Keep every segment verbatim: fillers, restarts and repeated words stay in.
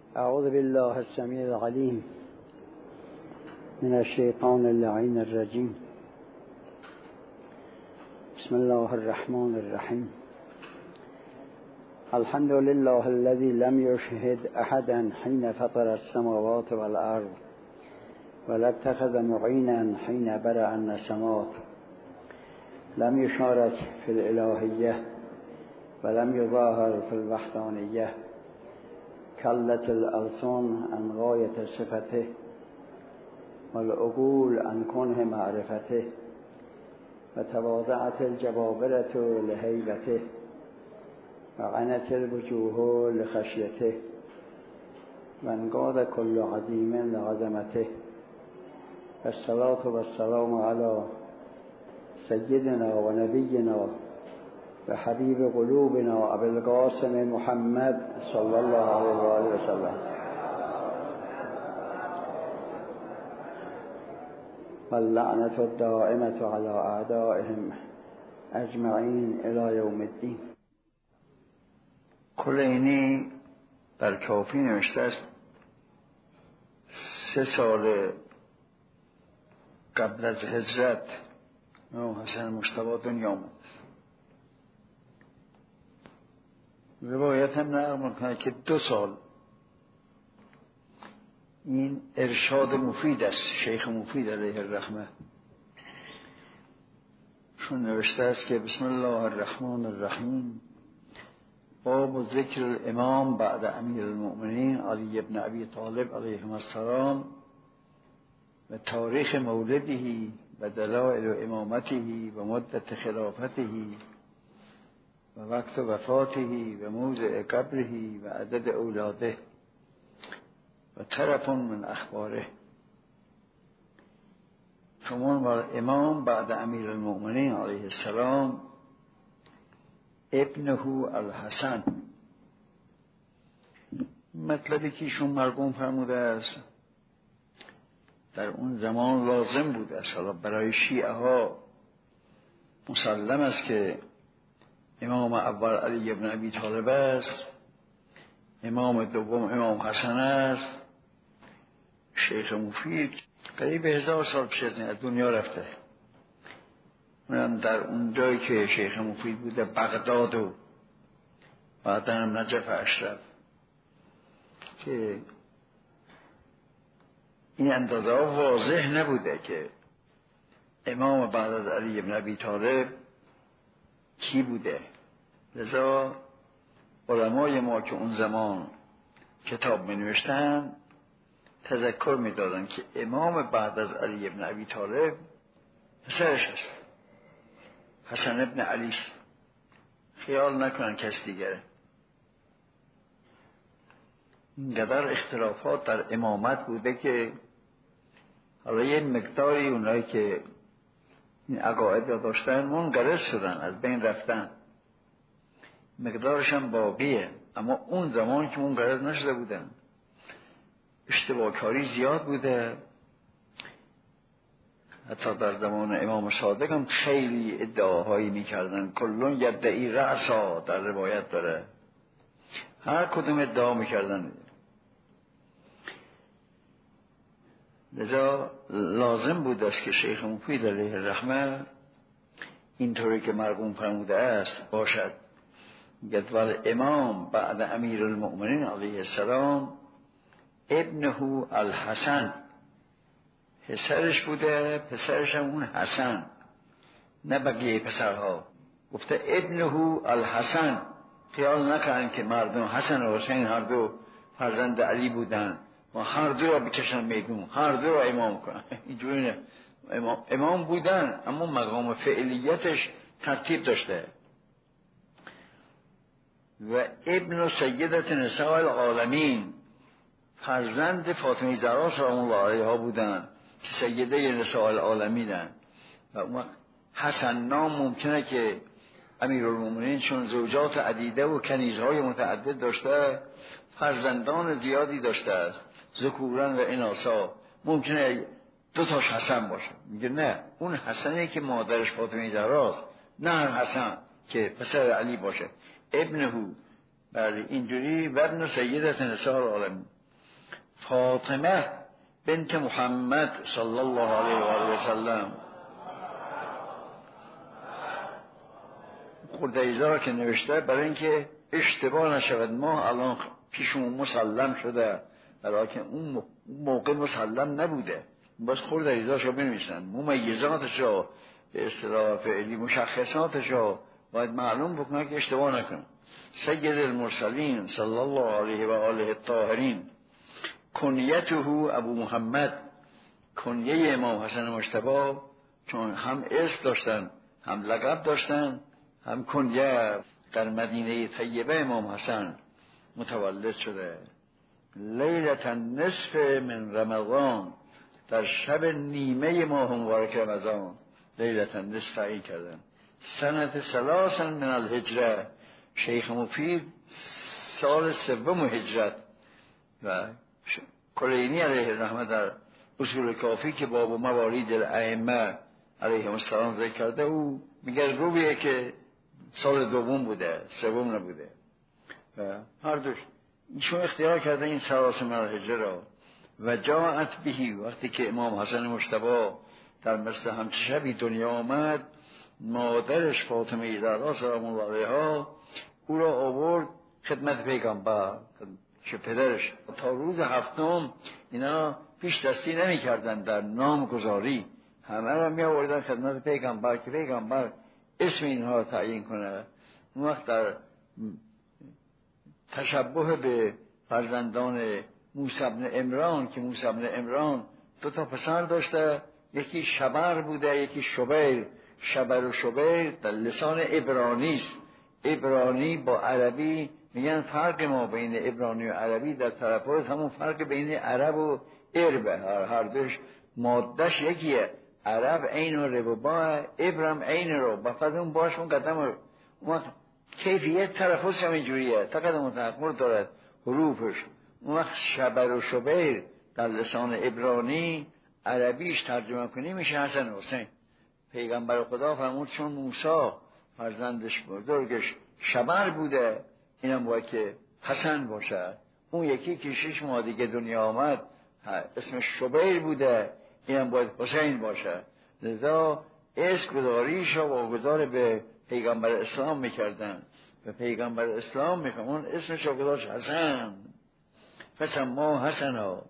اعوذ بالله السمیع العلیم من الشیطان اللعین الرجیم. بسم الله الرحمن الرحیم. الحمد لله الذي لم يشهد احدا حين فطر السماوات والارض ولا اتخذ معينا حين برأ النسمات. لم يشارك في الالهیه ولم يظاهر في الوحدانیه. كلت الألسان عن غاية صفته والعقول عن كنه معرفته وتواضعت الجبابرة لهيبته وعنت الوجوه لخشيته وانقاد كل عظيم لعظمته. والصلاة والسلام على سيدنا ونبينا وحبيب قلوبنا أبي القاسم محمد صلى الله عليه وآله وسلم. واللعنة الدائمة على أعدائهم أجمعين إلى يوم الدين. کلینی در کافی نوشته است سه سال قبل از هجرت امام حسن مجتبی دنیا آمد. روایت هم نقل میکنه که دو سال. این ارشاد مفید است، شیخ مفید علیه الرحمه، چون نوشته است که بسم الله الرحمن الرحیم، باب ذکر الامام بعد امیر المؤمنین علی ابن ابی طالب علیه السلام و تاریخ مولده و دلائل امامته و مدت خلافته و وقت وفاته و موضع قبره و عدد اولاده و طرف من اخباره. چون امام بعد امیر المؤمنین علیه السلام ابنه الحسن، مطلبی که ایشون مرقوم فرموده است در اون زمان لازم بود است. حالا برای شیعه ها مسلم است که امام اول علی ابن ابی طالب است، امام دوم امام حسن است. شیخ مفید قریب هزار سال پیش از دنیا رفته. من در اون جایی که شیخ مفید بوده، بغداد و بعدا هم نجف اشرف، که این اندازه ها واضح نبوده که امام بعد از علی ابن ابی طالب کی بوده. لذا علمای ما که اون زمان کتاب می نوشتن تذکر می دادن که امام بعد از علی ابن ابی طالب پسرش است، حسن ابن علی. خیال نکنن کس دیگره. اینقدر اختلافات در امامت بوده که حالا یه مقداری اونایی که این عقاید را داشتن منقرض شدن، از بین رفتن، مقدارش هم باقیه. اما اون زمان که منقرض نشده بودن، اشتباهکاری زیاد بوده. حتی در زمان امام صادق هم خیلی ادعاهایی میکردن. کلون یدعی رأسا در روایت داره، هر کدوم ادعا میکردن. لذا لازم بود است که شیخ مفید علیه الرحمه اینطوری که مرقوم فرموده است باشد. گدول امام بعد امیر المؤمنین علیه السلام ابنه الحسن، پسرش بوده، پسرش هم اون حسن، نه بقیه پسرها. گفته ابنه الحسن. خیال نکنن که مردم حسن و حسین هر دو فرزند علی بودن و هر دو را بکشن میدون، هر دو را امام کنن. اینجوری نه. امام, امام بودن اما مقام فعلیتش ترتیب داشته. و ابن سیدت نساء العالمین، فرزند فاطمه زهرا سلام الله علیها بودن که سیده نساء العالمینن. و اون حسن نام ممکنه که امیرالمومنین چون زوجات عدیده و کنیزهای متعدد داشته، فرزندان زیادی داشته، ذکورن و اناثا، ممکنه دو تاش حسن باشه. میگه نه، اون حسنی که مادرش فاطمه زهراست، نه هر حسن که پسر علی باشه. ابنهو، بله اینجوری. و ابن سیدت نساء العالمین، فاطمه بنت محمد صلی الله علیه و آله و سلم. خورده ایزا را که نوشته برای اینکه اشتباه نشود، ما الان پیشمون مسلم شده، برای که اون موقع مسلم نبوده، باز خورده ایزاش رو بنویسن، ممیزاتش رو به اصطلاح فعلی مشخصاتش رو باید معلوم بکنه که اشتباه نکنه. سید المرسلین صلی الله علیه و آله الطاهرین، کنیته ابو محمد، کنیه امام حسن مجتبی، چون هم اسم داشتن هم لقب داشتن هم کنیه، در مدینه طیبه امام حسن متولد شده. لیلة النصف من رمضان، در شب نیمه ماه مبارک رمضان لیلة النصف تعیین کردن. سنت ثلاثا من الهجره، شیخ مفید سال سوم هجرت. و کلینی علیه الرحمه در اصول کافی که باب موالید الائمه علیهم السلام ذکر کرده، او میگه رویه که سال دوم بوده، سوم نبوده. و هر دوش ایشون اختیار کرده این سلاس من الهجره را. و جاءت بهی، وقتی که امام حسن مجتبی در مثل همچه شبی دنیا آمد، مادرش فاطمه زهرا سلام الله علیها او را آورد خدمت پیغمبر که پدرش تا روز هفتم اینا پیش دستی نمی کردن در نامگذاری، همه را می آوردن خدمت پیغمبر که پیغمبر اسم اینها را تعیین کنه. اون وقت در تشبه به فرزندان موسی بن عمران که موسی بن عمران دو تا پسر داشته، یکی شبر بوده یکی شبیر. شبر و شبیر در لسان عبرانی است. عبرانی با عربی میگن فرق ما بین عبرانی و عربی در طرفات همون فرق بین عرب و عربه، هر هر دوش مادهش یکیه. عرب عین و ربا، عبرم عین رو بفضل اون باشون قدم رو. اون کیفیت طرفات هم اینجوریه، تا قدم متحقر دارد حروفش. اون وقت شبر و شبیر در لسان عبرانی، عربیش ترجمه کنی میشه حسن و حسین. پیغمبر خدا فرمود چون موسی فرزندش بزرگش شبر بوده، اینم باید که حسن باشه. اون یکی که شش ماه دیگه دنیا آمد اسمش شبیر بوده، اینم باید حسین باشه. لذا اسم گذاریش رو واگذار به پیغمبر اسلام میکردن و پیغمبر اسلام میفهمون اسمش رو گذاشت حسن، فسما حسنا.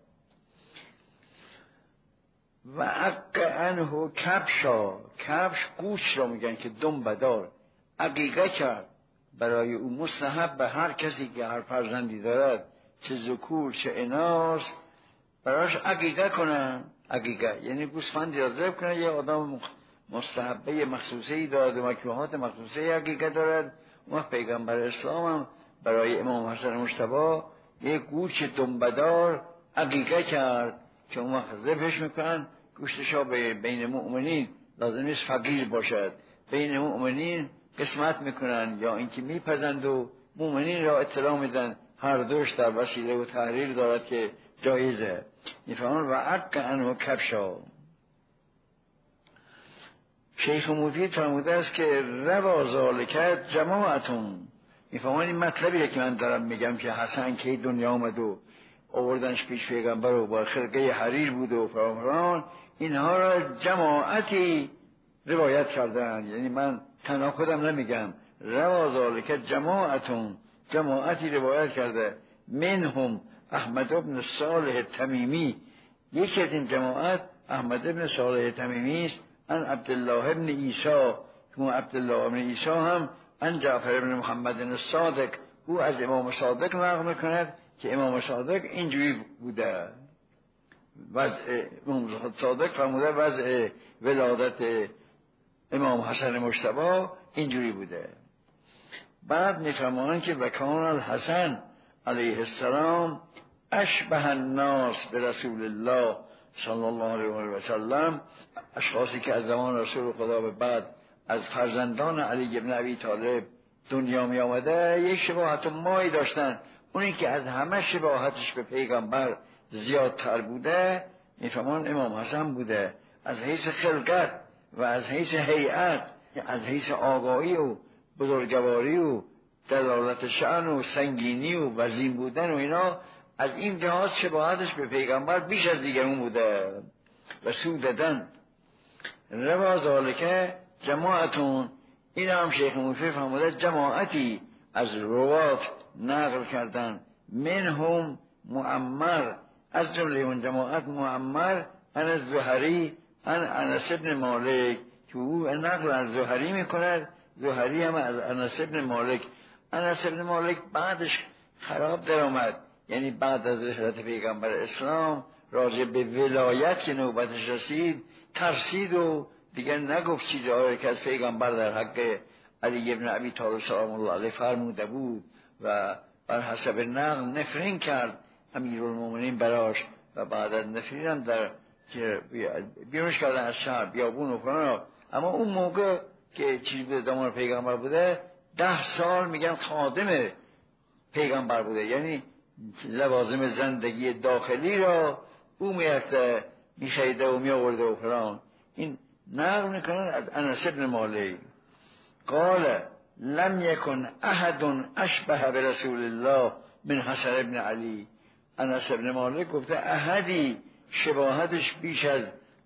و عق عنه کبشا، کبش گوش را میگن که دنبدار، عقیقه کرد برای او. مستحب به هر کسی که هر فرزندی دارد، چه ذکور چه اناث، براش عقیقه کنن. عقیقه یعنی گوسفندی را ذبح کنن. یه آدم مستحبه مخصوصی دارد و مکروهات مخصوصی عقیقه دارد. اون پیغمبر اسلام هم برای امام حسن مجتبی یه گوش دنبدار عقیقه کرد که اون وقت ذبحش میکنن. گوشتشا به بین مؤمنین، لازم نیست فقیر باشد، بین مؤمنین قسمت میکنن یا اینکه میپزند و مؤمنین را اطلاع میدن. هر دوش در وسیله و تحریر دارد که جایزه. میفهمون و عق عنه کبشا. شیخ مفید فرموده است که روا ذالک جماعتون. میفهمون این مطلبیه که من دارم میگم که حسن که دنیا آمد و آوردنش پیش پیغمبر و با خرقه حریر بود و فرامران، اینها را جماعتی روایت کردن. یعنی من تنها خودم نمیگم، روا ذالک جماعتون، جماعتی روایت کرده. منهم احمد بن صالح تمیمی، یکی از این جماعت احمد بن صالح تمیمی است. ان عبدالله بن عیسی، که عبدالله بن عیسی هم ان جعفر بن محمد الصادق، او از امام صادق نقل میکند که امام صادق اینجوری بوده. وضع امام صادق فرموده وضع ولادت امام حسن مجتبی اینجوری بوده. بعد میفرمایند که وکان الحسن علیه السلام اشبه الناس به رسول الله صلی الله علیه و سلم. اشخاصی که از زمان رسول خدا به بعد از فرزندان علی بن ابی طالب دنیا می آمده یک شباهت مایی داشتن. اونی که از همه شباهتش به پیغمبر زیادتر بوده میفهمان امام حسن بوده، از حیث خلقت و از حیث هیئت، از حیث آگاهی و بزرگواری و دلالت شأن و سنگینی و وزین بودن و اینا از این جهاز شباهتش به پیغمبر بیش از دیگرون بوده. و سوددن روا ذالکه جماعتون، این هم شیخ موفی فرموده جماعتی از روات نقل کردن، منهم معمر، از جمله اون جماعت معمر ان الزهری ان انس بن مالک، که او نقل از زهری میکند، زهری هم از انس بن مالک. انس بن مالک بعدش خراب در آمد، یعنی بعد از رحلت پیغمبر اسلام راجع به ولایت که نوبتش رسید ترسید و دیگر نگفت چیزهایی که از پیغمبر در حق علی ابن ابی طالب سلام الله علیه فرموده بود و بر حسب نقل نفرین کرد امیرالمومنین براش، و بعد از نفرین هم در بیرونش کردن از شهر بیابون و فلان. اما اون موقع که چیز بوده دامان پیغمبر بوده، ده سال میگن خادم پیغمبر بوده، یعنی لوازم زندگی داخلی را او میرفته میخیده و میآورده و فلان. این نقل میکنن از انس بن مالک قال لم یکن احد اشبه برسول الله من حسن ابن علی. انس بن مالک گفته احدی شباهتش بیش از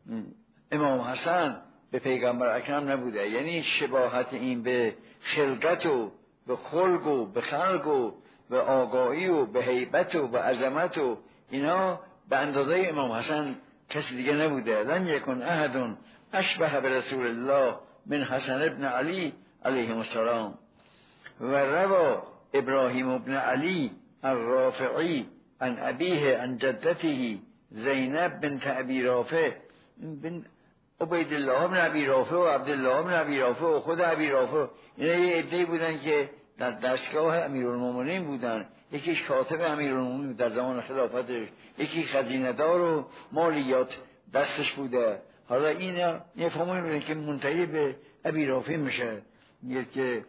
امام حسن به پیغمبر اکرم نبوده، یعنی شباهت این به خلقت و به خلق و به خلق و به آگاهی و به هیبت و به عظمت و اینا به اندازه امام حسن کسی دیگه نبوده. لم یکن احد اشبه برسول الله من حسن ابن علی علیه السلام. و روا ابراهیم ابن علی الرافعی عن ابیه عن جدته زینب بنت ابی رافع بن عبید الله بن ابی رافع و عبدالله بن ابی رافع و خود ابی رافع، اینا یه عده‌ای بودن که در دستگاه امیرالمومنین بودن، یکیش کاتب امیرالمومنین در زمان خلافتش، یکی خزینه‌دار و مالیات دستش بوده. حالا اینا نفهمون که منتهی به ابی رافع میشه، میگه که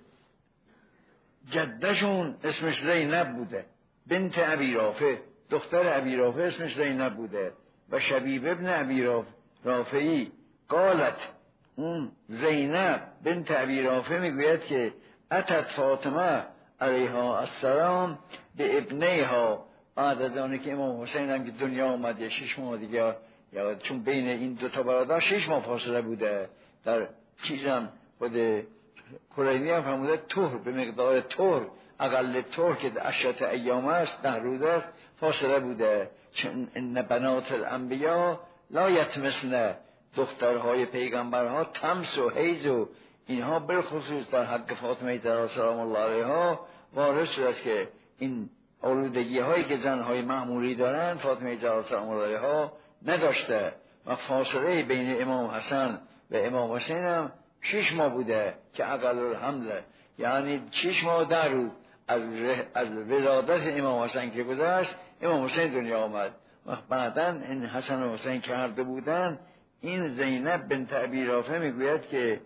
جدشون اسمش زینب بوده، بنت ابی رافع، دختر ابی رافع اسمش زینب بوده. و شبیب ابن ابی رافعی قالت، اون زینب بنت ابی رافع میگوید که اتت فاطمه علیها السلام به ابنیها، بعد از آنه که امام حسین هم که دنیا آمد یا شش ماه دیگه، یا چون بین این دو تا برادر شش ماه فاصله بوده، در چیزم خود کلینی هم فرموده طهر، به مقدار طهر، اقل طهر که عشرت ایام است، ده روز است، فاصله بوده. چون ان بنات الانبیا لا یتمسن، دخترهای پیغمبرها تمس و حیض و اینها بالخصوص در حق فاطمه زهرا سلام الله علیها وارد شده است که این آلودگی هایی که زنهای معمولی دارن فاطمه زهرا سلام الله علیها نداشته. و فاصله بین امام حسن و امام حسین هم شش ماه بوده که اقل الحمل، یعنی شش ماه در روز از, از ولادت امام حسن که گذشت امام حسین دنیا آمد. و بعدا این حسن و حسین که هر دو بودن، این زینب بنت ابی رافع میگوید که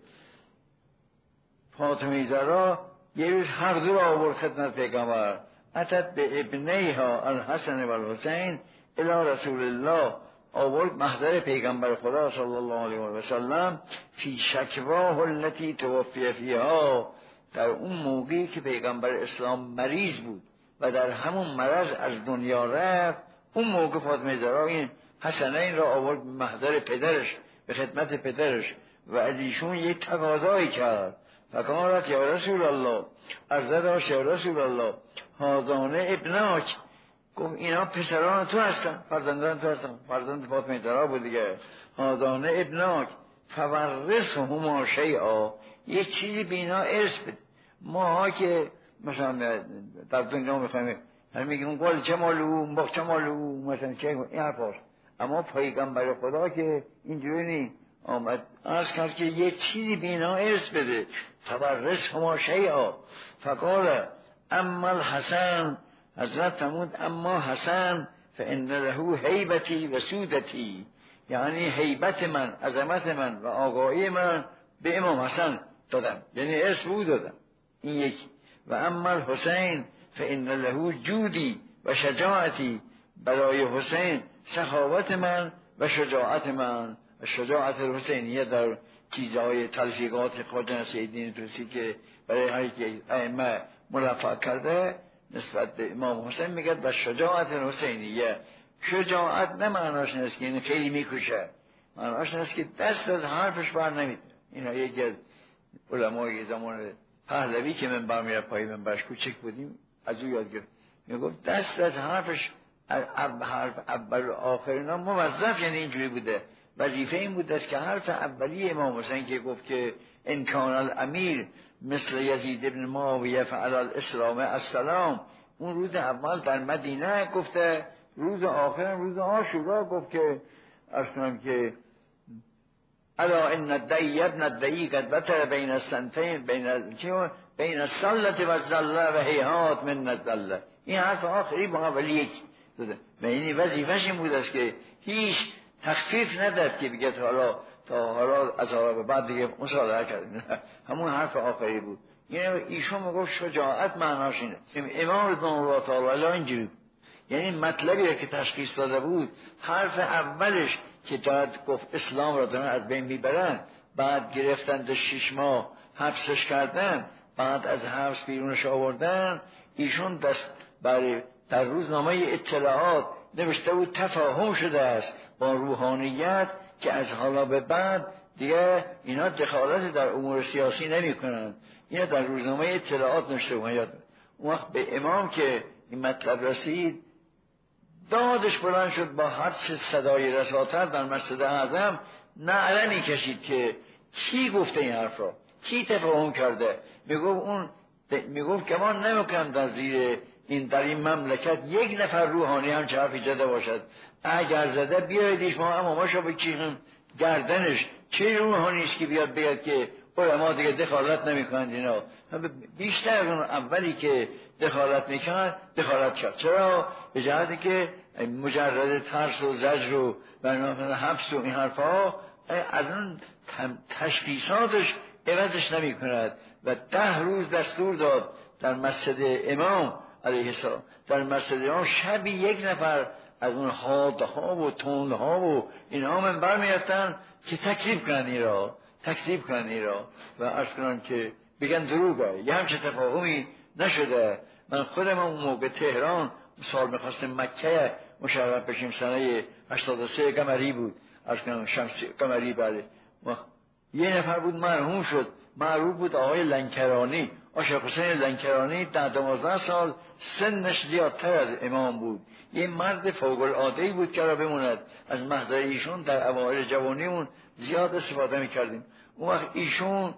فاطمه زهرا یه روز هر دو را آورد خدمت پیغمبر، اتت به ابنیها الحسن و الحسین الی رسول الله، آورد محضر پیغمبر خدا صلی الله علیه و سلم فی شکواه التي توفی فیها، در اون موقعی که پیغمبر اسلام مریض بود و در همون مرض از دنیا رفت، اون موقع فاطمه زهرا این حسنین را آورد به محضر پدرش، به خدمت پدرش، و از ایشون یک تقاضایی کرد. فقالت یا رسول الله، عرضه داشت یا رسول الله، هذان ابناک، گفت اینا پسران تو هستن، فرزندان تو هستن، فرزند فاطمه زهرا بود دیگه. هذان ابناک فورثهما شیئا، یه چیزی به اینا ارث بده. ماها که مثلا در دنیا میخوایم هر میگیم گل چه مالو، باغ چه مالو، مثلا چه این حرفاست، اما پیغمبر خدا که اینجوری نی آمد عرض کرد که یه چیزی به اینا ارث بده. فورثهما شیئا. فقال اما الحسن، حضرت فرمود اما حسن فان له هیبتی و سودتی، یعنی هیبت من، عظمت من و آگاهی من به امام حسن دادم، یعنی ارث بود دادم. این یکی. و اما الحسین فان له جودی و شجاعتی، برای حسین سخاوت من و شجاعت من. و شجاعت الحسینیه در چیزهای تلفیقات خواجه نصیرالدین طوسی که برای هر یک ائمه ملفق کرده، نسبت به امام حسین میگه و شجاعت حسینیه. شجاعت نه معناش نیست که این خیلی میکشه، معناش نیست که دست از حرفش بر نمیده. اینا یکی از علمای زمان پهلوی که من برمیره پای من برش کوچک بودیم از او یاد گرفت، میگفت دست از حرفش حرف اول و آخر اینا موظف، یعنی اینجوری بوده، وظیفه این بوده است که حرف اولی امام حسین که گفت که ان کان الامیر مثل یزید ابن معاویه فعلی الاسلام السلام، اون روز اول در مدینه گفته، روز آخر روز عاشورا گفت که اصلا که الا ان الدعی ابن الدعی قد بتر بین السنتین بین بین السلة و الزله و هیهات من الزله. این حرف آخری با ولی یک داده و این وظیفه‌ش این بود است که هیچ تخفیف نداد که بگه حالا تا حالا از حالا به بعد دیگه مصالحه کردیم، همون حرف آخری بود. یعنی ایشون میگفت شجاعت معناش اینه. امام رضوان الله تعالی علیه اینجوری، یعنی مطلبی که تشخیص داده بود، حرف اولش که داد گفت اسلام را دارن از بین میبرن، بعد گرفتند شش ماه حبسش کردن، بعد از حبس بیرونش آوردن، ایشون دست برای در روزنامه اطلاعات نوشته بود تفاهم شده است با روحانیت که از حالا به بعد دیگه اینا دخالت در امور سیاسی نمی کنند. اینا در روزنامه اطلاعات نوشته بود. اون وقت به امام که این مطلب رسید دادش بلند شد، با هر چه صدای رساتر در مسجد اعظم نعره می کشید که کی گفته این حرف را، کی تفاهم کرده. میگفت اون میگفت که ما نمیکنم در زیر این در این مملکت یک نفر روحانی هم چه حرفی زده باشد، اگر زده بیایدیش ما اماماشو بکشیم گردنش. چه روحانی است که بیاد بیاد که علما دیگه دخالت نمیکنند؟ اینا بیشتر از اون اولی که دخالت میکرد دخالت کرد. چرا؟ به جهتی که مجرد ترس و زجر و حبس و این حرفا از اون تشخیصاتش عوضش نمی کند و ده روز دستور داد در مسجد امام علیه السلام، در مسجد امام شبی یک نفر از اون حادها و تندها و اینها منبر میرفتن که تکذیب کنن این را، تکذیب کنن این را و عرض کنن که بگن دروغه، یه همچه تفاهمی نشده. من خودم اون موقع تهران سال میخواستم مکه مشرف بشیم، سنه هشتاد و سه قمری بود، عرض کنم شمسی قمری. بله یه نفر بود مرحوم شد، معروف بود آقای لنکرانی، آشق حسین لنکرانی، ده دوازده سال سنش زیادتر از امام بود، یه مرد فوق العاده بود که را بموند. از محضر ایشون در اوایل جوانیمون زیاد استفاده میکردیم. اون وقت ایشون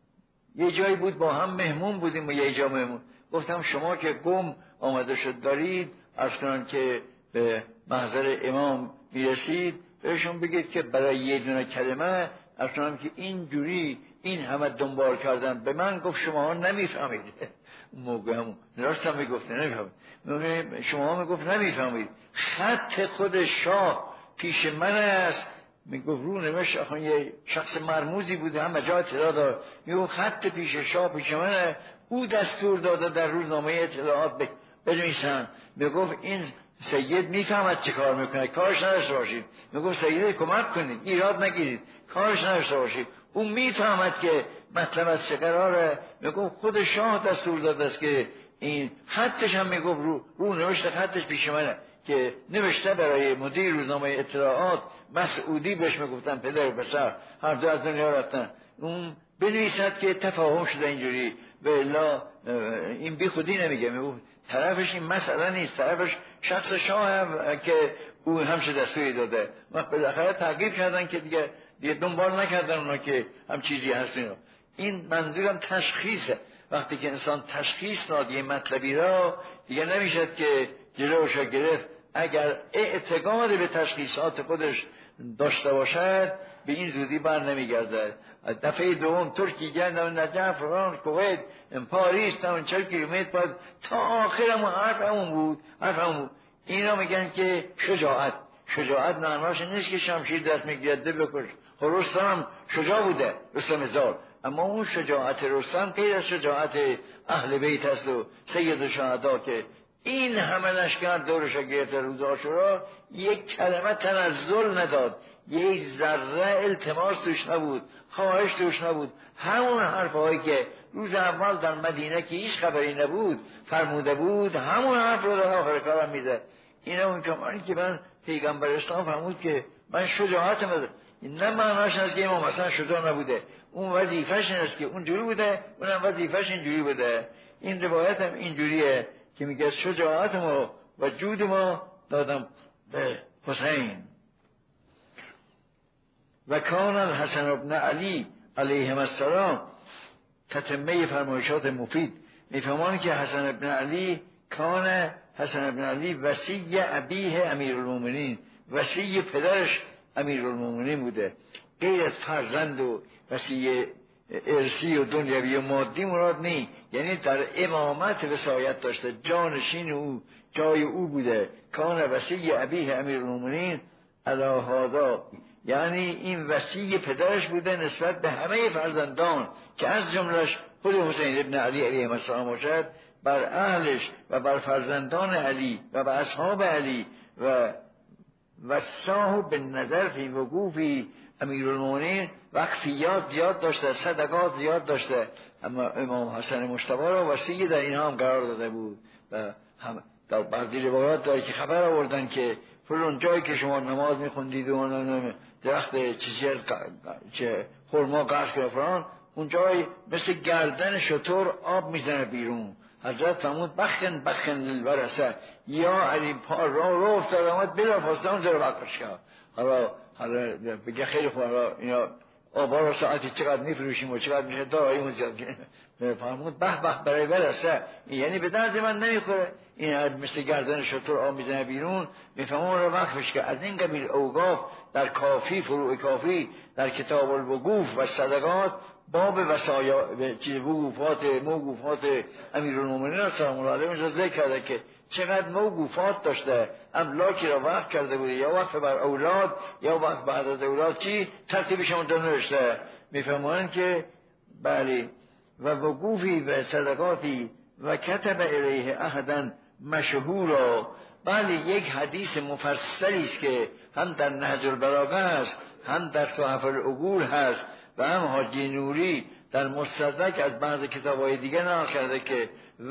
یه جایی بود با هم مهمون بودیم و یه جا مهمون، گفتم شما که گم آمده شد دارید عرض کنن که به محضر امام میرسید، بهشون بگید که برای یه دونه کلمه عرض کنم که این جوری این همه دنبال کردن به من گفت شما ها نمیفهمید. موقع همون راست هم میگفت نمیفهمید، شما ها میگفت نمیفهمید، خط خود شاه پیش من است. میگفت رو نوشت، آخه یه شخص مرموزی بوده هم جا اطلاع دار، میگفت خط پیش شاه پیش منه، او دستور داده در روزنامه اطلاعات بنویسن. میگفت این سید میفهمد چه کار میکنه، کارش نداشته باشید. میگفت سید کمک کنید، ایراد نگیرید، کارش نداشته باشید. اون میفهمد که مطلب از چه قراره. میگفت خود شاه دستور داده است که این خطش هم میگفت رو, رو نوشته خطش پیش منه که نوشته برای مدیر روزنامه اطلاعات مسعودی، بهش میگفتن پدر و پسر هر دو از دنیا رفتن، اون بنویسد که تفاهم شده اینجوری. و الا این بی خودی نمیگه، میگفت طرفش این مسئله نیست، طرفش شخص شاه هم که او همچه دستوری داده. وقت بالاخره تعقیب کردن که دیگه دیگه دنبال نکردن اونا که هم چیزی هست. اینا این منظورم تشخیصه. وقتی که انسان تشخیص داد یه مطلبی را، دیگه نمیشد که جلوش گرفت. اگر اعتقاد به تشخیصات خودش داشته باشد به این زودی بر نمیگردد. دفعه دوم ترکی گردن نجف فران کویت پاریس تا چهل کیلومتر بعد تا آخر همون حرف همون بود، حرف همون بود. اینا میگن که شجاعت، شجاعت معناش نیست که شمشیر دست میگیرد ده بکش. خب رستم شجاع بوده، رستم زار، اما اون شجاعت رستم غیر از شجاعت اهل بیت است و سید الشهدا که این همه لشکر دورش گرفت روز عاشورا، یک کلمه تنزل نداد، یک ذره التماس توش نبود، خواهش توش نبود. همون حرفهایی که روز اول در مدینه که هیچ خبری نبود فرموده بود، همون حرف رو در آخر کارم میده. اینا اون کمانی که من پیغمبر اسلام فرمود که من شجاعتم بده، نه معناش است که امام حسن شجاع نبوده، اون وظیفه‌ش این است که اونجوری بوده، اونم وظیفه‌ش اینجوری بوده. این روایت هم اینجوریه که میگه شجاعت ما و جود ما دادم به حسین. و کان الحسن ابن علی علیهم السلام، تتمه فرمایشات مفید میفهمان که حسن ابن علی کان حسن ابن علی وصی ابیه امیرالمومنین، وصی پدرش امیرالمومنین بوده. غیر از فرزند و وصی ارثی و دنیوی و مادی مراد نی، یعنی در امامت وصایت داشته، جانشین او جای او بوده. کان وصی ابیه امیرالمومنین علی هذا، یعنی این وصی پدرش بوده نسبت به همه فرزندان که از جملهش خود حسین ابن علی علیه السلام باشد، بر اهلش و بر فرزندان علی و بر اصحاب علی و وصاه به نظر فی وقوفی امیرالمومنین، وقفیات زیاد داشته، صدقات زیاد داشته، اما امام حسن مجتبی را وصی در اینها هم قرار داده بود. و هم در بعضی روایات داره که خبر آوردن که فلان جایی که شما نماز میخوندید و درخت چیزی از چه خرما قرض کرده فلان، اون جای مثل گردن شتر آب میزنه بیرون. حضرت فرمود بخن بخن للورثه، یا علی پا را رو افتاد آمد بلا فاصله اون زیر وقفش کرد. حالا حالا بگه خیلی خوب، حالا اینا آبا را ساعتی چقدر میفروشیم و چقدر میشه دارایی اون زیاد فرمود به به برای ورثه، یعنی به درد من نمیخوره، این مثل گردن شتر آب میزنه بیرون. میفهمون رو وقفش که از این قبیل اوقاف در کافی، فروع کافی در کتاب الوقوف و صدقات باب وصایا چیز وقوفات موقوفات امیرالمومنین سلام الله علیه اونجا ذکر کرده که چقدر موقوفات داشته، املاکی را وقف کرده بوده، یا وقف بر اولاد یا وقف بعد از اولاد، چی ترتیبش اونجا نوشته. میفهمون که بله و وقوفی و صدقاتی و کتب الیه احدا مشهورا، بله یک حدیث مفصلی است که هم در نهج البلاغه است، هم در تحف العقول هست و هم حاجی نوری در مستدرک از بعض کتاب‌های دیگه نقل کرده که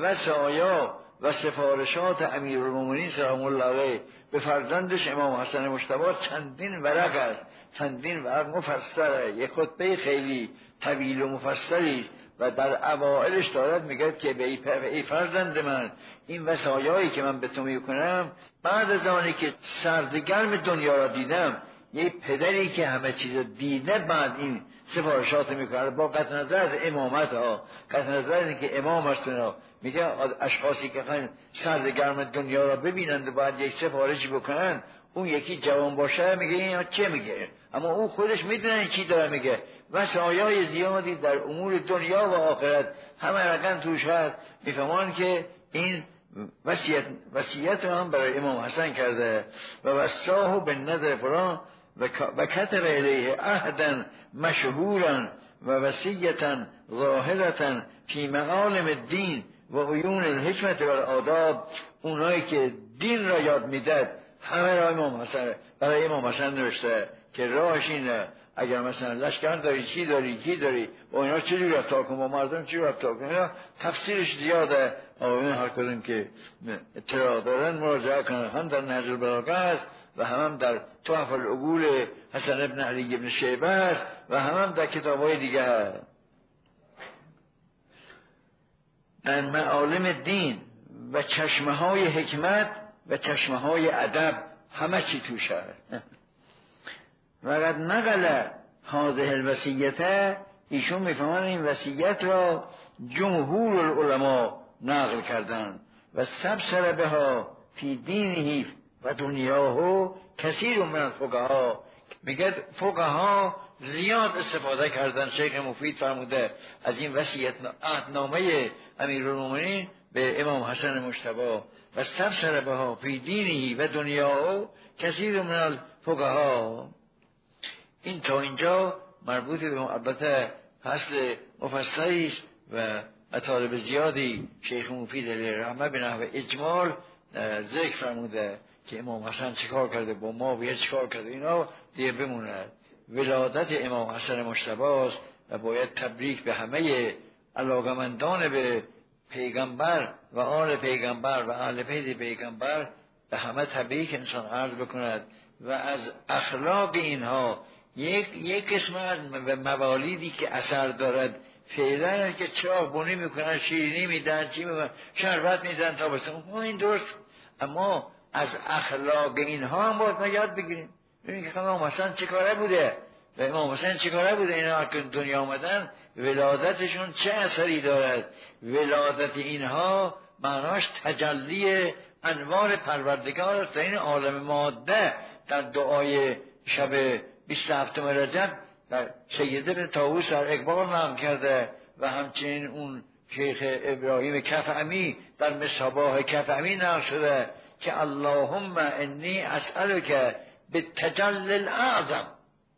وصایا و سفارشات امیرالمومنین سلام الله علیه به فرزندش امام حسن مجتبی چندین ورق است، چندین ورق مفصله، یک خطبه خیلی طویل و مفصلی و در اوائلش دارد میگه که به ای فرزند من، این وصایایی که من به تو میکنم بعد از آنی که سردگرم دنیا را دیدم، یه پدری که همه چیز دیده بعد این سفارشات میکنه با قطع نظر از امامت ها، قطع نظر از اینکه امام هستن، میگه اشخاصی که خواهن سردگرم دنیا را ببینند و باید یک سفارشی بکنن، اون یکی جوان باشه میگه این چه میگه، اما اون خودش میدونه چی داره میگه. وصایای زیادی در امور دنیا و آخرت همه رقم توش هست. میفهمان که این وصیت وصیت هم برای امام حسن کرده و وصاه به نظر فلان و کتب الیه عهدا مشهورا و وصیتا ظاهرتا فی معالم الدین و عیون الحکمت و الآداب، اونایی که دین را یاد میداد همه را امام حسن برای امام حسن نوشته که راهش اینه، اگر مثلا لشکر داری چی داری کی داری با اینا چجوری رفتار کن، با مردم چجوری رفتار کن، اینا تفسیرش زیاده. آقایون هر کدوم که اطلاع دارن مراجعه کنن، هم در نهج البلاغه است و هم, هم در تحف العقول حسن ابن علی ابن شیبه است و هم, هم در کتاب‌های دیگه هست. در معالم دین و چشمه‌های حکمت و چشمه‌های ادب همه چی توش هست. وقت نقل هذه الوصیت، ایشون میفهمن این وصیت را جمهور العلماء نقل کردن و سبسر بها فی دینه و دنیاه کثیر من الفقها، میگه فقها زیاد استفاده کردن. شیخ مفید فرموده از این وصیت عهدنامه امیرالمومنین به امام حسن مجتبی و سبسر بها فی دینه و دنیاه کثیر من الفقها. این تا اینجا مربوط به البته فصل مفصلی است و مطالب زیادی شیخ مفید علیه رحمه به نحو اجمال ذکر فرموده که امام حسن چیکار کرده با ما و یه چیکار کرده، اینا دیگه بموند. ولادت امام حسن مجتبی است و باید تبریک به همه علاقمندان به پیغمبر و آل پیغمبر و اهل بیت پیغمبر به همه طبیعی که انسان عرض بکند و از اخلاق اینها یک یک قسم از موالیدی که اثر دارد فعلا که چراغ بونی میکنن، شیرینی میدن، چی میکنن، شربت میدن تا بسن، ما این درست. اما از اخلاق اینها هم باید ما یاد بگیریم. ببینید که امام حسن چه کاره بوده و امام حسن چه کاره بوده، اینا که دنیا آمدن ولادتشون چه اثری دارد. ولادت اینها معناش تجلی انوار پروردگار است در این عالم ماده. در دعای شب بیست و هفتم رجب در سید ابن طاووس در اقبال نام کرده و همچنین اون شیخ ابراهیم کفعمی در مصباح کفعمی نام شده که اللهم انی اسألک بالتجلی الاعظم،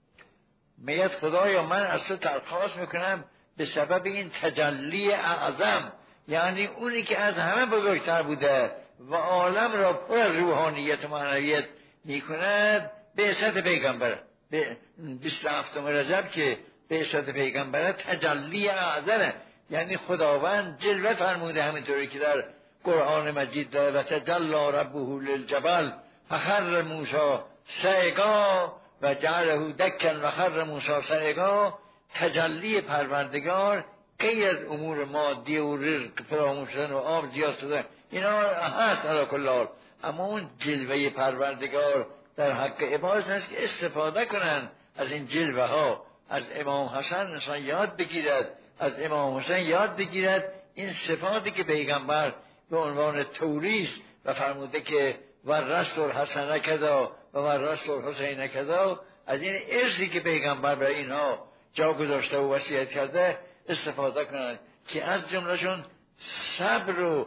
میگه خدایا من از تو درخواست میکنم به سبب این تجلی اعظم، یعنی اونی که از همه بزرگتر بوده و عالم را پر از روحانیت و معنویت میکند، بعثت پیغمبر به بیست و هفتم رجب که بعثت پیغمبر تجلی اعظمه، یعنی خداوند جلوه فرموده همینطوری که در قرآن مجید داره و تجلی ربه للجبل فخر موسی صعقا و جعله دکا و خر موسی صعقا. تجلی پروردگار غیر از امور مادی و رزق فراموش شدن و آب زیاد شدن اینا هست علی کل حال، اما اون جلوه پروردگار در حق عباد است که استفاده کنن از این جلوه ها. از امام حسن انسان یاد بگیرد، از امام حسین یاد بگیرد این صفاتی که پیغمبر به عنوان توریث و فرموده که و رسول حسن کذا و و رسول حسین کذا، از این ارثی که پیغمبر به اینها جا گذاشته و وصیت کرده استفاده کنند که از جملهشون صبر و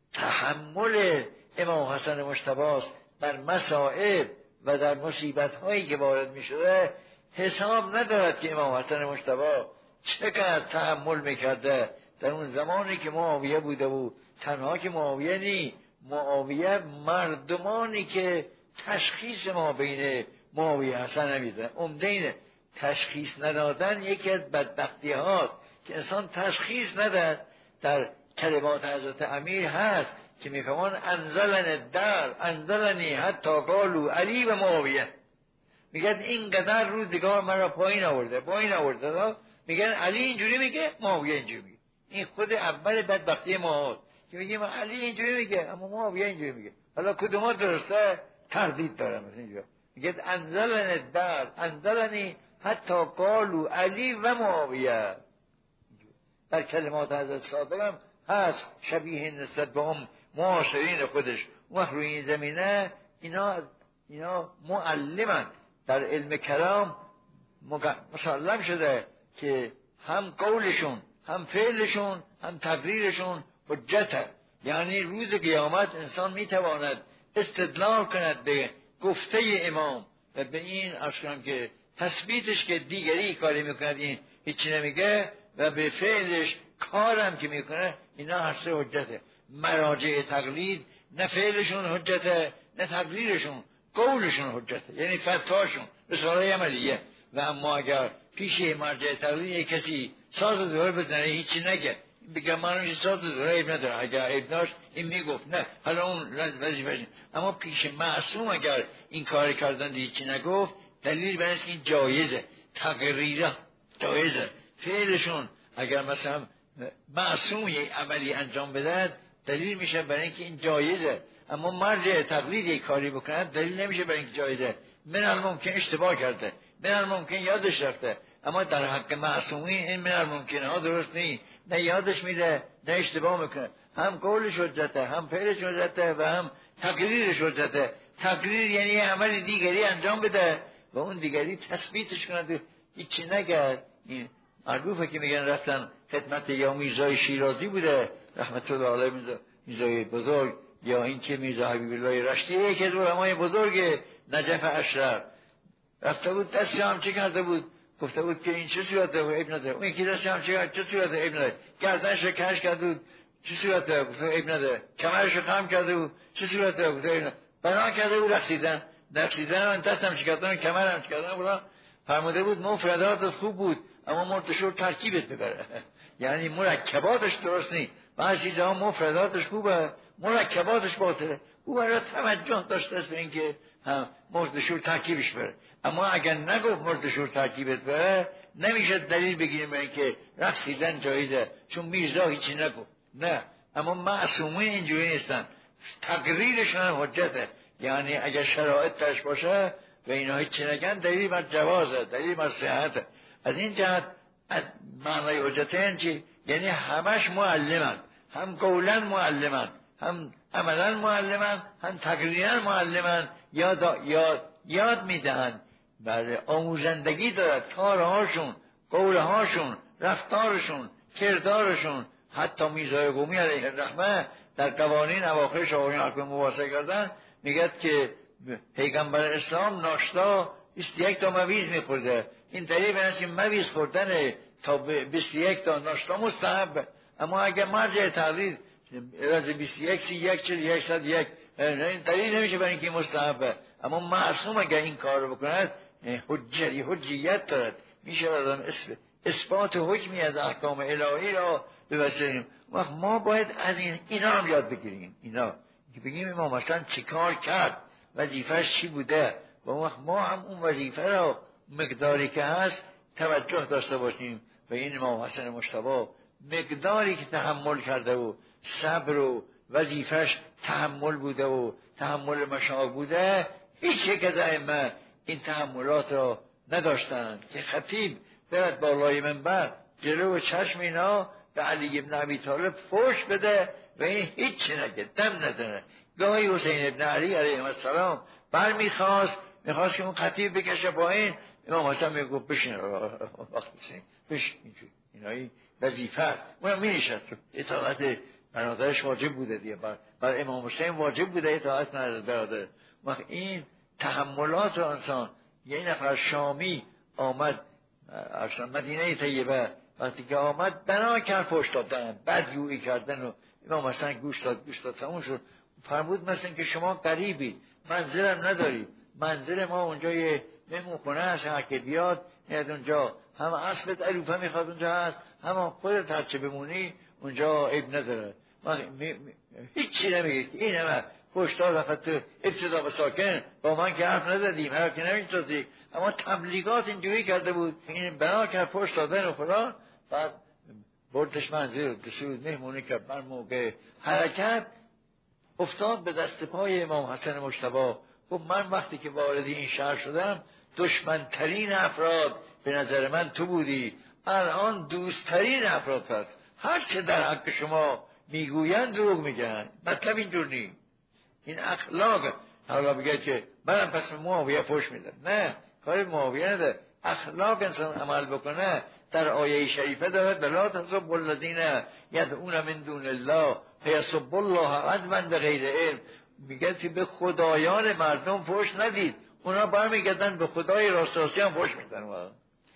تحمل امام حسن مجتبی در مصائب و در مصیبت هایی که وارد می شده حساب ندارد که امام حسن مجتبی چقدر تحمل میکرده در اون زمانی که معاویه بوده بود. تنها که معاویه نی، معاویه مردمانی که تشخیص ما بین معاویه حسن نمیدن. عمده اینه تشخیص ندادن یکی از بدبختی هاست که انسان تشخیص نداد. در کلمات حضرت امیر هست که میفهمان انزلن در انزلنی حتی قالوا علی و معاویه، میگن اینقدر روزگار من را پایین آورده پایین آورده میگن علی اینجوری میگه معاویه اینجوری میگه. این خود اول بدبختی ما هست که میگیم علی اینجوری میگه اما معاویه اینجوری میگه. حالا کدوم درسته؟ تردید دارم مثلا اینجا میگه انزلن در انزلنی حتی قالوا علی و معاویه. در کلمات حضرت صادق هم هست شبیه نسبت به هم معاصرین خودش. وقت روی این زمینه اینا اینا معلمن در علم کلام مسلم شده که هم قولشون هم فعلشون هم تقریرشون حجته. یعنی روز قیامت انسان میتواند استدلال کند به گفته امام و به این اشکام که تثبیتش که دیگری کاری میکند این هیچی نمیگه و به فعلش کارم که میکنه اینا هر سه حجته. مراجع تقلید نه فعلشون حجته نه تقریرشون، قولشون حجته یعنی فتواشون رساله عملیه. و اما اگر پیش مرجع تقلید کسی ساز دوره بزنه هیچی نگه بگه منوش ساز دوره عیب نداره، اگر عیب داشت این میگفت نه حالا اون وظیفه‌ش. اما پیش معصوم اگر این کاری کردن هیچی نگفت دلیل بر اینه که این جایزه. تقریره جایزه. فعلشون اگر مثلا معصوم یک عملی انجام بده دلیل میشه برای اینکه این جایزه. اما مرجع تقلید یک کاری بکنه دلیل نمیشه برای اینکه جایزه. من الممکن اشتباه کرده، من الممکن یادش رفته، اما در حق معصومین این من الممکن ها درست نیست. نه یادش میره نه اشتباه میکنه. هم قولش حجته هم فعلش حجته و هم تقریرش حجته. تقریر یعنی عمل دیگری انجام بده و اون دیگری تثبیتش کنه هیچی نگه. این معروفه که میگن رفتن خدمت یا میرزای شیرازی بوده رحمت الله علیه، میرزای بزرگ، یا این که میرزا حبیب الله رشتی یکی از علمای بزرگ نجف اشرف رفته بود دست هم چه کرده بود گفته بود که این چه صورته و عیب نداره. اون یکی دست هم چه چه صورته عیب نداره. گردنش رو کش کرده بود چه صورته گفته عیب نداره. کمرش رو خم کرده بود چه صورته گفته عیب نداره. بنا کرده بود رقصیدن رقصیدن من دستم شکردن کمرم شکردن بودا فرموده بود مفردات خوب بود اما مرتشور ترکیبت ببره. یعنی مرکباتش درست نیست، بعضی چیزها مفرداتش خوبه مرکباتش باطله. او برای توجه داشته است به اینکه مردشور ترکیبش بره، اما اگر نگفت مردشور ترکیبت بره نمیشه دلیل بگیریم به اینکه رقصیدن جایزه، چون میرزا هیچی نگفت. نه، اما معصومین اینجوری نیستن، تقریرشون حجته، یعنی اگر شرایط درش باشه و اینا هیچی نگن دلیل بر جوازه، دلیل بر صحته. از این جهت از معنای حجتین چی؟ یعنی همش معلمن، هم قولا معلمن، هم عملا معلمن، هم تقریرا معلمن، یاد یاد یاد میدهن، بله آموزندگی دارد، کارهاشون، قولهاشون، رفتارشون، کردارشون. حتی میرزای قمی علیه الرحمه در قوانین اواخر شاهنامه حکم مواسه کردن میگه که پیغمبر اسلام ناشتا بیست و یک تا مویز میخورده، این دلیل به این مویز خوردن تا بیست و یک تا ناشتا مستحب، اما اگر مرجع تقریر از بیست و یک سی یک چل یک صد یک این دلیل نمیشه برای اینکه مستحبه. اما معصوم اگر این کار رو بکند حجت حجیت دارد، میشه آدم اثبات حکمی از احکام الهی را ببسریم. وقت ما باید از این اینا هم یاد بگیریم، اینا که بگیم ما مثلا چی کار کرد، وظیفهش چی بوده، و وقت ما هم اون وظیفه را مقداری که هست توجه داشته باشیم. و این امام حسن مجتبی مقداری که تحمل کرده و صبر و وظیفهش تحمل بوده و تحمل مشاق بوده، هیچ یک از ائمه این تحملات را نداشتند که خطیب برد بالای منبر جلو چشم اینا به علی ابن ابی طالب فوش بده و این هیچ نگه، دم نداره. گاهی حسین ابن علی علیه السلام بر میخواست میخواست که اون خطیب بکشه پایین، امام حسن میگفت بشین وقت بسین بشین، اینجوری اینایی وظیفه است. اونم مینشست، اطاعت برادرش واجب بوده دیگه، بر, بر امام حسین واجب بوده اطاعت نداره برادر. وقت این تحملات رو انسان، یه نفر شامی آمد اصلا مدینه طیبه، وقتی که آمد بنا کرد فحش دادن، بدگویی کردن و امام حسن گوش داد گوش داد تموم شد. فرمود مثلا که شما غریبی، منزلم نداری، منزل ما اونجا یه مهمون خونه هست، هر که بیاد میاد اونجا، هم اسبت علوفه میخواد اونجا هست، هم خودت هرچه بمونی اونجا عیب نداره. هیچی نمیگه این همه فحش داد خط ابتدا به ساکن، با من که حرف ندادیم حرف که نمیشتازی، اما تبلیغات اینجوری کرده بود این بنا کرد فحش دادن و فلان. بعد بردش منزل دسود مهمونی کرد، بر موقع حرکت افتاد به دست پای امام حسن مجتبی. گفت من وقتی که وارد این شهر شدم دشمنترین افراد به نظر من تو بودی، الان دوستترین افراد هست، هر چه در حق شما میگویند دروغ میگن. مطلب اینجور نیست، این اخلاق. حالا بگه که منم پس معاویه فحش میدم، نه، کار معاویه نده. اخلاق انسان عمل بکنه در آیه شریفه دارد بلا تسبوا الذین یدعون من دون الله فیسبوا الله عدوا بغیر علم. میگه که به خدایان مردم فحش ندید، اونا برمیگردن به خدای راستاسی هم فحش میدن.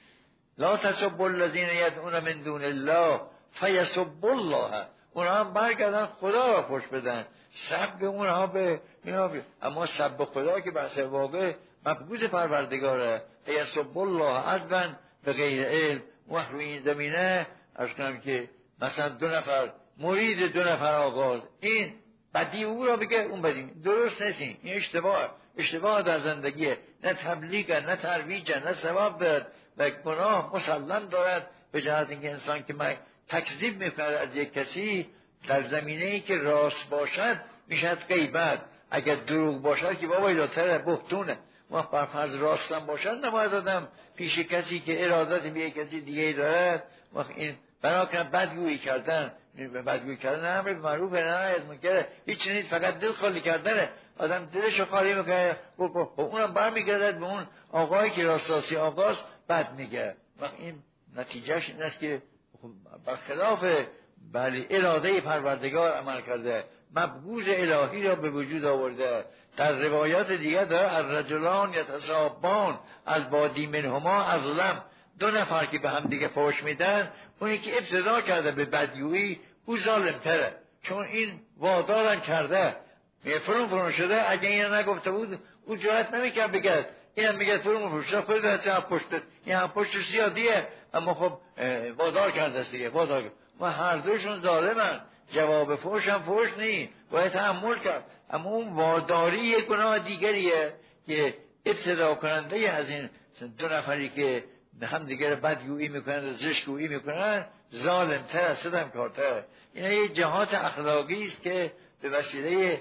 لا تسبوا الذین یدعون من دون الله فیسبوا الله، اونا هم برگردن خدا را فحش بدن، سب به اونها به اینا بی. اما سب به خدا که بحث واقع مبغوض پروردگاره، یسب الله عدوا به غیر علم. وقت روی این زمینه عرض کنم که مثلا دو نفر مرید دو نفر آغاز، این بدی او را بگه اون بدی، درست نیست، این اشتباه اشتباه در زندگیه، نه تبلیغ نه ترویج نه ثواب دارد و گناه مسلم دارد به جهت اینکه انسان که من تکذیب میکند از یک کسی در زمینه ای که راست باشد میشد غیبت، اگر دروغ باشد که بابا ایداتره بهتونه. وقت بر فرض راستم باشد نباید آدم پیش کسی که ارادت به یک کسی دیگه ای دارد وقت این بنا کنه بدگویی کردن. بدگویی کردن امر معروف نه از منکر هیچ نیست، فقط دل خالی کردنه. آدم دلشو خالی میکنه، اونم برمیگردد به اون آقایی که راستاسی آقاست بد میگه. وقت این نتیجهش این است که برخلاف بله اراده پروردگار عمل کرده، مبغوض الهی را به وجود آورده. در روایات دیگر داره الرجلان یتسابان البادی منهما اظلم، دو نفر که به هم دیگه فحش میدن، اونی که ابتدا کرده به بدگویی او ظالم تره، چون این وادارن کرده فرون فرون شده. اگه این نگفته بود او جرأت نمیکرد بگه اینم میگه تو رو مفروشا خود هستی هم پشت این هم پشتش زیادیه، اما خب وادار کرده است دیگه، وادار کرد. و هر دوشون ظالمن، جواب فوش هم فوش نی، باید تحمل کرد. اما اون واداری یک گناه دیگریه که ابتدا کننده از این دو نفری که هم دیگر بدگویی میکنن و زشتگویی میکنن ظالم تر از ستم کارتر. این یه جهات اخلاقی است که به وسیله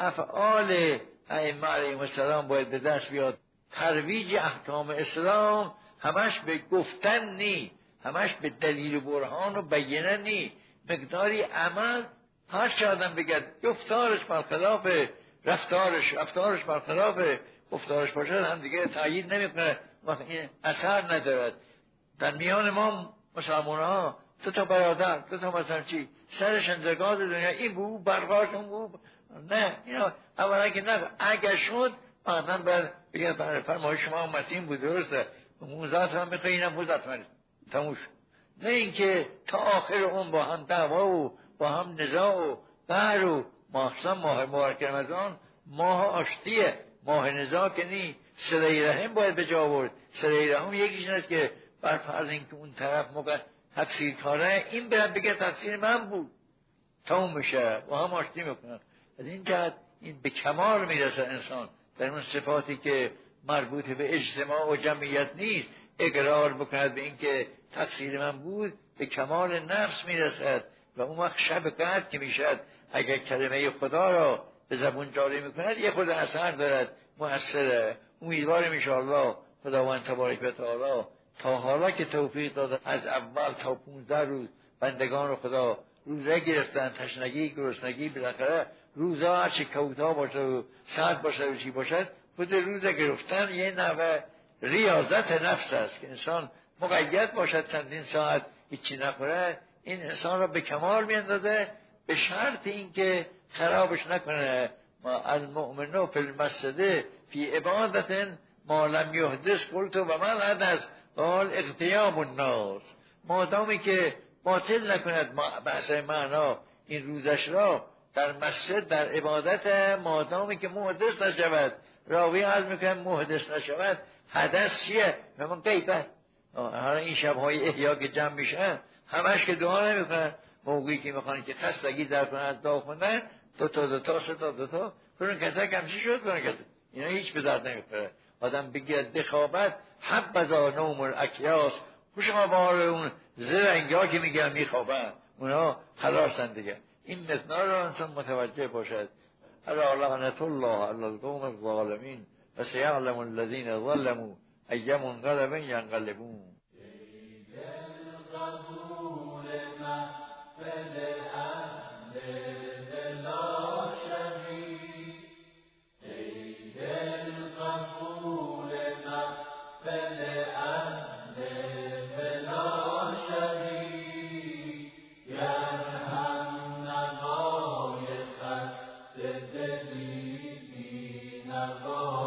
افعال ائمه علیهم السلام باید به دست بیاد. ترویج احکام اسلام همش به گفتن نی، همش به دلیل و برهان و بیانه نی، مقداری عمل. هر چه آدم بگد گفتارش برخلاف رفتارش، رفتارش برخلاف گفتارش باشد، هم دیگه تأیید نمیکنه، وقت این اثر ندارد. در میان ما مسلمان ها دو تا برادر، دو تا مثلا چی سرش انزگاه دنیا این بود، برقاشون بود، نه اینا اولا که نه اگر شد آدم بر بگه برای فرمایش شما متین بود، درسته موزت هم میخواه اینم موزت من تموش. نه اینکه تا آخر اون با هم دعوا و با هم نزاع و قهر و ماخصا ماه مبارک رمضان ماه آشتیه، ماه نزاع که نی، صله رحم باید به جا برد. صله رحم یکیش این است که بر فرض اینکه اون طرف موقع تفسیر کاره این برد بگه تفسیر من بود، تموم میشه و هم آشتی میکنن. از این جهت این به کمال میرسه انسان در اون صفاتی که مربوط به اجتماع و جمعیت نیست، اقرار بکند به اینکه تفسیر من بود، به کمال نفس میرسد و اون وقت شب قدر که میشد اگر کلمه خدا را به زبون جاری میکند یه خود اثر دارد، مؤثره. امیدواریم انشاءالله خداوند تبارک و تعالی تا حالا که توفیق داده از اول تا پونزده روز بندگان خدا روزه گرفتن، تشنگی گرسنگی بالاخره روزا هرچی کوتاه باشه و ساعت باشه و چی باشد، خود روزه گرفتن یه نوع ریاضت نفس است که انسان مقید باشد چندین ساعت هیچی نخوره. این انسان را به کمال میاندازه به شرط اینکه خرابش نکنه. ما المؤمن فی المسجد فی عبادت ما لم یحدث قلت و من حدث قال اغتیاب الناس. مادامی که باطل نکند بحث معنا این روزش را در مسجد در عبادت، مادامی که محدث نشود. راوی عرض میکنه محدث نشود حدث چیه؟ همون غیبت. حالا این شبهای احیا که جمع میشن همش که دعا نمیکنن، موقعی که میخوان که خستگی در کنن دعا کنن دو تا دو تا سه تا دو تا برون کسا کمشی شد برون کسا، اینا هیچ به درد نمیخوره. آدم بگید بخوابت حبذا نوم الاکیاس، خوش بار اون زرنگی ها که میگن میخوابن اونا خلاصن دیگه. این مقدار را انسان متوجه باشد. الا لعنت الله علی القوم الظالمین و سیعلم الذین ظلموا ای منقلب ینقلبون. Never